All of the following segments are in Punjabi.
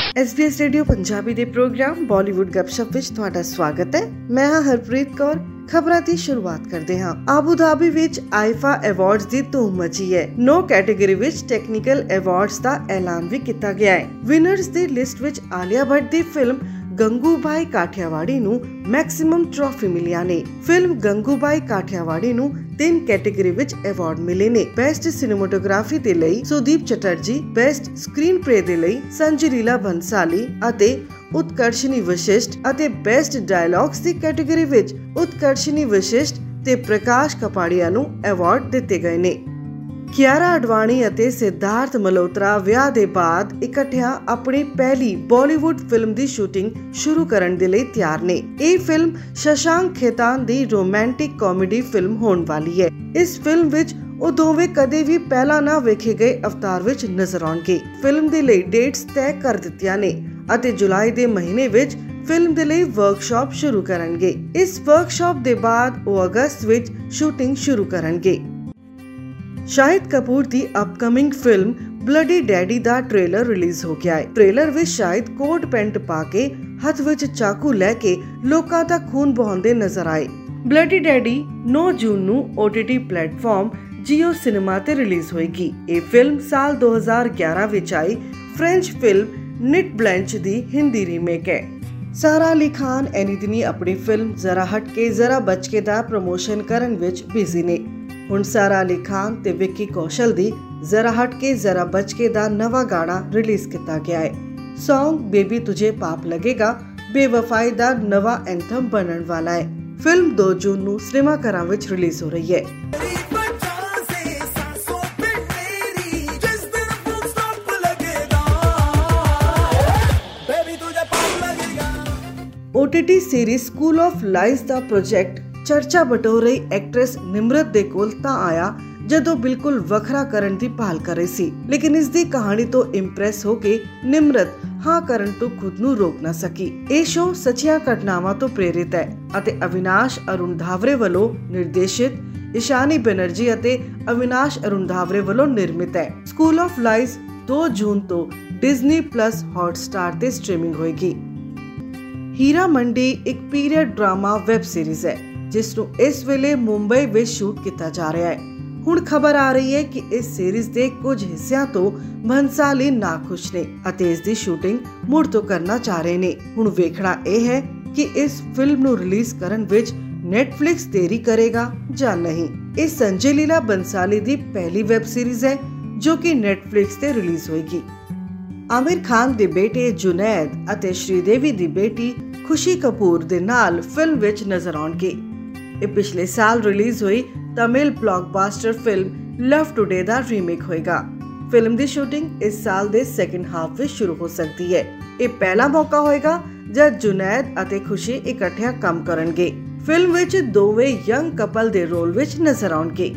SBS रेडियो पंजाबी ਦੇ ਪ੍ਰੋਗਰਾਮ ਬਾਲੀਵੁੱਡ ਗੱਪਸ਼ਪ ਵਿੱਚ ਤੁਹਾਡਾ ਸਵਾਗਤ ਹੈ। ਮੈਂ ਹਾਂ ਹਰਪ੍ਰੀਤ ਕੌਰ। ਖਬਰਾਂ ਦੀ ਸ਼ੁਰੂਆਤ ਕਰਦੇ ਹਾਂ। ਆਬੂ ਧਾਬੀ ਵਿੱਚ ਆਈਫਾ ਅਵਾਰਡਸ ਦੀ ਧੂਮ ਮਚੀ ਹੈ। 9 ਕੈਟੇਗਰੀ ਵਿੱਚ ਟੈਕਨੀਕਲ ਅਵਾਰਡਸ ਦਾ ਐਲਾਨ ਵੀ ਕੀਤਾ ਗਿਆ ਹੈ। ਵਿਨਰਸ ਦੀ ਲਿਸਟ ਵਿੱਚ ਆਲੀਆ ਭੱਟ ਦੀ ਫਿਲਮ ਗੰਗੂਬਾਈ ਕਾਠਿਆਵਾੜੀ ਨੂੰ ਮੈਕਸਿਮਮ ਟਰਾਫੀ ਮਿਲੀਆਂ ਨੇ। ਫਿਲਮ ਗੰਗੂਬਾਈ ਕਾਠਿਆਵਾੜੀ ਨੂੰ 3 ਕੈਟੇਗਰੀ ਵਿੱਚ ਅਵਾਰਡ ਮਿਲੇ ਨੇ। ਬੈਸਟ ਸਿਨੇਮੈਟੋਗ੍ਰਾਫੀ ਦੇ ਲਈ Sudip Chatterjee, best screenplay ਦੇ ਲਈ ਸੰਜੇ ਲੀਲਾ ਬੰਸਾਲੀ ਅਤੇ ਉਤਕਰਸ਼ਨੀ ਵਸ਼ਿਸ਼ਟ ਅਤੇ ਬੈਸਟ ਡਾਇਲੌਗਸ ਦੀ ਕੈਟੇਗਰੀ ਵਿੱਚ ਉਤਕਰਸ਼ਨੀ ਵਸ਼ਿਸ਼ਟ ਤੇ ਪ੍ਰਕਾਸ਼ ਕਪਾੜੀਆ ਨੂੰ ਅਵਾਰਡ ਦਿੱਤੇ ਗਏ ਨੇ। ਕਿਆਰਾ ਅਡਵਾਨੀ ਅਤੇ ਸਿਧਾਰਥ ਮਲਹੋਤਰਾ ਵਿਆਹ ਦੇ ਬਾਅਦ ਇਕੱਠਿਆਂ ਆਪਣੀ ਪਹਿਲੀ ਬਾਲੀਵੁੱਡ ਫਿਲਮ ਦੀ ਸ਼ੂਟਿੰਗ ਸ਼ੁਰੂ ਕਰਨ ਦੇ ਲਈ ਤਿਆਰ ਨੇ। ਇਹ ਫਿਲਮ ਸ਼ਸ਼ਾਂਕ ਖੇਤਾਨ ਦੀ ਰੋਮਾਂਟਿਕ ਕਾਮੇਡੀ ਫਿਲਮ ਹੋਣ ਵਾਲੀ ਹੈ। ਇਸ ਫਿਲਮ ਵਿੱਚ ਉਹ ਦੋਵੇਂ ਕਦੇ ਵੀ ਪਹਿਲਾਂ ਨਾ ਵੇਖੇ ਗਏ ਅਵਤਾਰ ਵਿੱਚ ਨਜ਼ਰ ਆਉਣਗੇ। ਫਿਲਮ ਦੇ ਲਈ ਡੇਟਸ ਤੈਅ ਕਰ ਦਿੱਤੀਆਂ ਨੇ ਅਤੇ ਜੁਲਾਈ ਦੇ ਮਹੀਨੇ ਵਿੱਚ ਫਿਲਮ ਦੇ ਲਈ ਵਰਕਸ਼ਾਪ ਸ਼ੁਰੂ ਕਰਨਗੇ। ਇਸ ਵਰਕਸ਼ਾਪ ਦੇ ਬਾਅਦ ਉਹ ਅਗਸਤ ਵਿੱਚ ਸ਼ੂਟਿੰਗ ਸ਼ੁਰੂ ਕਰਨਗੇ। ਸ਼ਾਹਿਦ ਕਪੂਰ ਦੀ ਅਪਕਮਿੰਗ ਫਿਲਮ ਬਲੱਡੀ ਡੈਡੀ ਦਾ ਟ੍ਰੇਲਰ ਰਿਲੀਜ਼ ਹੋ ਗਿਆ ਹੈ। ਟ੍ਰੇਲਰ ਵਿੱਚ ਸ਼ਾਹਿਦ ਕੋਟ ਪੈਂਟ ਪਾ ਕੇ ਹੱਥ ਵਿੱਚ ਚਾਕੂ ਲੈ ਕੇ ਲੋਕਾਂ ਦਾ ਖੂਨ ਬਹਾਉਂਦੇ ਨਜ਼ਰ ਆਏ। ਬਲੱਡੀ ਡੈਡੀ 9 ਜੂਨ ਨੂੰ OTT ਪਲੇਟਫਾਰਮ ਜੀਓ ਸਿਨੇਮਾ ਤੇ ਰਿਲੀਜ਼ ਹੋਏਗੀ। ਇਹ ਫਿਲਮ ਸਾਲ 2011 ਵਿੱਚ ਆਈ ਫ੍ਰੈਂਚ ਫਿਲਮ ਨਿਟ ਬਲੈਂਚ ਦੀ ਹਿੰਦੀ ਰੀਮੇਕ ਹੈ। ਸਾਰਾ ਅਲੀ ਖਾਨ ਐਨੀ ਦਿਨੀ ਆਪਣੀ ਫਿਲਮ ਜ਼ਰਾ ਹਟ ਕੇ ਜ਼ਰਾ ਬਚ ਕੇ ਦਾ ਪ੍ਰਮੋਸ਼ਨ ਕਰਨ ਵਿੱਚ ਬਿਜ਼ੀ ਨੇ। ਹੁਣ ਸਾਰਾ ਅਲੀ ਖਾਨ ਤੇ ਵਿੱਕੀ ਕੌਸ਼ਲ ਦੀ ਜ਼ਰਾ ਹਟ ਕੇ ਜ਼ਰਾ ਬਚ ਕੇ ਦਾ ਨਵਾਂ ਗਾਣਾ ਰਿਲੀਜ਼ ਕੀਤਾ ਗਿਆ ਹੈ। ਸੌਂਗ ਬੇਬੀ ਤੁਝੇ ਪਾਪ ਲੱਗੇਗਾ ਬੇਵਫਾਈ ਦਾ ਨਵਾਂ ਐਂਥਮ ਬਣਨ ਵਾਲਾ ਹੈ। ਫਿਲਮ 2 ਜੂਨ ਨੂੰ ਸਿਨੇਮਾ ਘਰਾਂ ਵਿੱਚ ਰਿਲੀਜ਼ ਹੋ ਰਹੀ ਹੈ। OTT series school of lies ਦਾ ਪ੍ਰੋਜੈਕਟ ਚਰਚਾ ਬਟੋਰ ਰਹੀ ਐਕਟਰੈਸ ਨਿਮਰਤ ਦੇ ਕੋਲ ਤਾਂ ਆਇਆ ਜਦੋਂ ਬਿਲਕੁਲ ਵੱਖਰਾ ਕਰਨ ਦੀ ਭਾਲ ਕਰ ਰਹੀ ਸੀ, ਲੇਕਿਨ ਇਸ ਦੀ ਕਹਾਣੀ ਤੋਂ ਇੰਪ੍ਰੈਸ ਹੋ ਕੇ ਨਿਮਰਤ ਹਾਂ ਕਰਨ ਤੋਂ ਖੁਦ ਨੂੰ ਰੋਕ ਨਾ ਸਕੀ। ਇਹ ਸ਼ੋਅ ਸੱਚੀਆਂ ਘਟਨਾਵਾਂ ਤੋਂ ਪ੍ਰੇਰਿਤ ਹੈ ਅਤੇ ਅਵਿਨਾਸ਼ ਅਰੁਣਧਾਵਰੇ ਵੱਲੋਂ ਨਿਰਦੇਸ਼ਿਤ, ਇਸ਼ਾਨੀ ਬੈਨਰਜੀ ਅਤੇ ਅਵਿਨਾਸ਼ ਅਰੁਣਧਾਵਰੇ ਵੱਲੋਂ ਨਿਰਮਿਤ ਹੈ। ਸਕੂਲ ਆਫ ਲਾਈਜ਼ 2 ਜੂਨ ਤੋਂ Disney+ ਹੌਟਸਟਾਰ ਤੇ ਸਟ੍ਰੀਮਿੰਗ ਹੋਏਗੀ। ਹੀਰਾ ਮੰਡੀ ਇੱਕ ਪੀਰੀਅਡ ਡਰਾਮਾ ਵੈਬ ਸੀਰੀਜ਼ ਹੈ ਜਿਸ ਨੂੰ ਇਸ ਵੇਲੇ ਮੁੰਬਈ ਵਿੱਚ ਸ਼ੂਟ ਕੀਤਾ ਜਾ ਰਿਹਾ ਹੈ। ਹੁਣ ਖਬਰ ਆ ਰਹੀ ਹੈ ਕਿ ਇਸ ਸੀਰੀਜ਼ ਦੇ ਕੁਝ ਹਿੱਸਿਆਂ ਤੋਂ ਭੰਸਾਲੀ ਨਾਖੁਸ਼ ਨੇ ਅਤੇ ਇਸ ਦੀ ਸ਼ੂਟਿੰਗ ਮੁੜ ਤੋਂ ਕਰਨਾ ਚਾਹ ਰਹੇ ਨੇ। ਹੁਣ ਵੇਖਣਾ ਇਹ ਹੈ ਕਿ ਇਸ ਫਿਲਮ ਨੂੰ ਰਿਲੀਜ਼ ਕਰਨ ਵਿੱਚ Netflix ਦੇਰੀ ਕਰੇਗਾ ਜਾਂ ਨਹੀਂ। ਇਹ ਸੰਜੇ ਲੀਲਾ ਬੰਸਾਲੀ ਦੀ ਪਹਿਲੀ ਵੈਬ ਸੀਰੀਜ਼ ਹੈ ਜੋ ਕਿ Netflix ਤੇ ਰਿਲੀਜ਼ ਹੋਏਗੀ। ਆਮਿਰ ਖਾਨ ਦੇ ਬੇਟੇ ਜੁਨੈਦ ਅਤੇ ਸ਼੍ਰੀਦੇਵੀ ਦੀ ਬੇਟੀ ਖੁਸ਼ੀ ਕਪੂਰ ਦੇ ਨਾਲ ਫਿਲਮ ਵਿੱਚ ਨਜ਼ਰ ਆਉਣਗੇ। ਇਹ ਪਿਛਲੇ ਸਾਲ ਰਿਲੀਜ਼ ਹੋਈ Tamil blockbuster film love today ਦਾ ਰੀਮੇਕ ਹੋਏਗਾ। ਫਿਲਮ ਦੀ ਸ਼ੂਟਿੰਗ ਇਸ ਸਾਲ ਦੇ ਸੈਕੰਡ ਹਾਫ ਵਿੱਚ ਸ਼ੁਰੂ ਹੋ ਸਕਦੀ ਹੈ। ਇਹ ਪਹਿਲਾ ਮੌਕਾ ਹੋਏਗਾ ਜਦ ਜੁਨੈਦ ਅਤੇ ਖੁਸ਼ੀ ਇਕੱਠਿਆਂ ਕੰਮ ਕਰਨਗੇ। ਫਿਲਮ ਵਿੱਚ ਦੋਵੇਂ ਯੰਗ ਕਪਲ ਦੇ ਰੋਲ ਵਿੱਚ ਨਜ਼ਰ ਆਉਣਗੇ।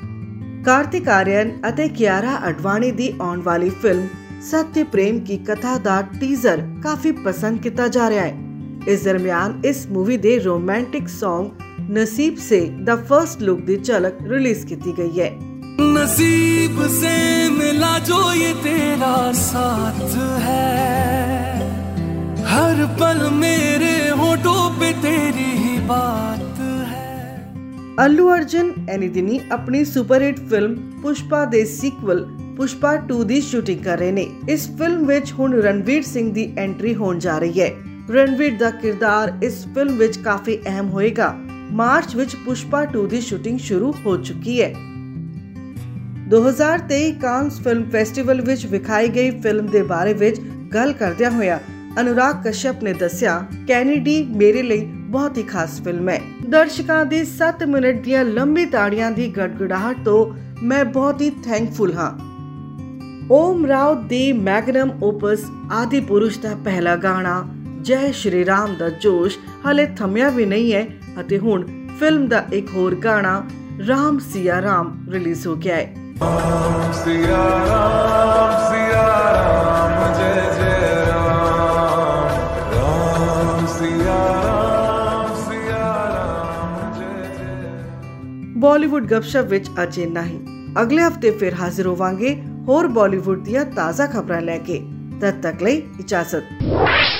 ਕਾਰਤਿਕ ਆਰੀਅਨ ਅਤੇ ਕਿਆਰਾ ਅਡਵਾਨੀ ਦੀ ਆਉਣ ਵਾਲੀ ਫਿਲਮ सत्य प्रेम की कथा ਦਾ ਟੀਜ਼ਰ ਕਾਫੀ ਪਸੰਦ ਕੀਤਾ ਜਾ ਰਿਹਾ ਹੈ। ਇਸ ਦਰਮਿਆਨ ਇਸ ਮੂਵੀ ਦੇ ਰੋਮਾਂਟਿਕ Song नसीब से द फर्स्ट लुक ਦੀ ਝਲਕ ਰਿਲੀਜ਼ ਕੀਤੀ ਗਈ ਹੈ। नसीब से मिला जो ये तेरा साथ है हर पल मेरे होठों पे तेरी ही बात है। ਅੱਲੂ ਅਰਜੁਨ ਐਨੀ ਦਿਨੀ ਆਪਣੀ ਸੁਪਰਹਿੱਟ ਫਿਲਮ ਪੁਸ਼ਪਾ ਦੇ ਸੀਕਵਲ ਪੁਸ਼ਪਾ 2 ਦੀ ਸ਼ੂਟਿੰਗ ਕਰ ਰਹੇ ਨੇ। ਇਸ ਫਿਲਮ ਵਿੱਚ ਹੁਣ ਰਣਵੀਰ ਸਿੰਘ ਦੀ ਐਂਟਰੀ ਹੋਣ ਜਾ ਰਹੀ ਹੈ। ਰਣਵੀਰ ਦਾ ਕਿਰਦਾਰ ਇਸ ਫਿਲਮ ਵਿੱਚ ਕਾਫੀ ਅਹਿਮ ਹੋਏਗਾ। ਮਾਰਚ ਵਿੱਚ ਪੁਸ਼ਪਾ 2 ਦੀ ਸ਼ੂਟਿੰਗ ਸ਼ੁਰੂ ਹੋ ਚੁੱਕੀ ਹੈ। 2023 ਕਾਨਸ ਫਿਲਮ ਫੈਸਟੀਵਲ ਵਿੱਚ ਵਿਖਾਈ ਗਈ ਫਿਲਮ ਦੇ ਬਾਰੇ ਵਿੱਚ ਗੱਲ ਕਰਦਿਆਂ ਹੋਇਆ ਅਨੁਰਾਗ ਕਸ਼ਯਪ ਨੇ ਦੱਸਿਆ, ਕੈਨੇਡੀ ਮੇਰੇ ਲਈ ਬਹੁਤ ਹੀ ਖਾਸ ਫਿਲਮ ਹੈ। ਦਰਸ਼ਕਾਂ ਦੀ 7 ਮਿੰਟ ਦੀਆਂ ਲੰਬੀ ਤਾੜੀਆਂ ਦੀ ਗੜਗੜਾਹਟ ਤੋਂ ਮੈਂ ਬਹੁਤ ਹੀ ਥੈਂਕਫੁਲ ਹਾਂ। ਓਮ ਰਾਓ ਦੀ ਮੈਗਨਮ ਓਪਸ ਆਦਿ ਪੁਰਸ਼ ਦਾ ਪਹਿਲਾ ਗਾਣਾ ਜੈ ਸ਼੍ਰੀ ਰਾਮ ਦਾ ਜੋਸ਼ ਹਾਲੇ ਥਮਿਆ ਵੀ ਨਹੀਂ ਹੈ ਅਤੇ ਹੁਣ ਫਿਲਮ ਦਾ ਇੱਕ ਹੋਰ ਗਾਣਾ ਰਾਮ ਸਿਆ ਰਾਮ ਰਿਲੀਜ਼ ਹੋ ਗਿਆ ਹੈ। ਰਾਮ ਸਿਆ ਰਾਮ ਜੈ ਜੈ ਰਾਮ ਰਾਮ ਸਿਆ ਰਾਮ ਜੈ ਜੈ। ਬਾਲੀਵੁੱਡ ਗੱਪਸ਼ਪ ਵਿੱਚ ਅਜੇ ਨਹੀਂ। ਅਗਲੇ ਹਫਤੇ ਫਿਰ ਹਾਜ਼ਰ ਹੋਵਾਂਗੇ ਹੋਰ ਬਾਲੀਵੁੱਡ ਦੀਆਂ ਤਾਜ਼ਾ ਖਬਰਾਂ ਲੈ ਕੇ। तद तक ਲਈ इजाजत।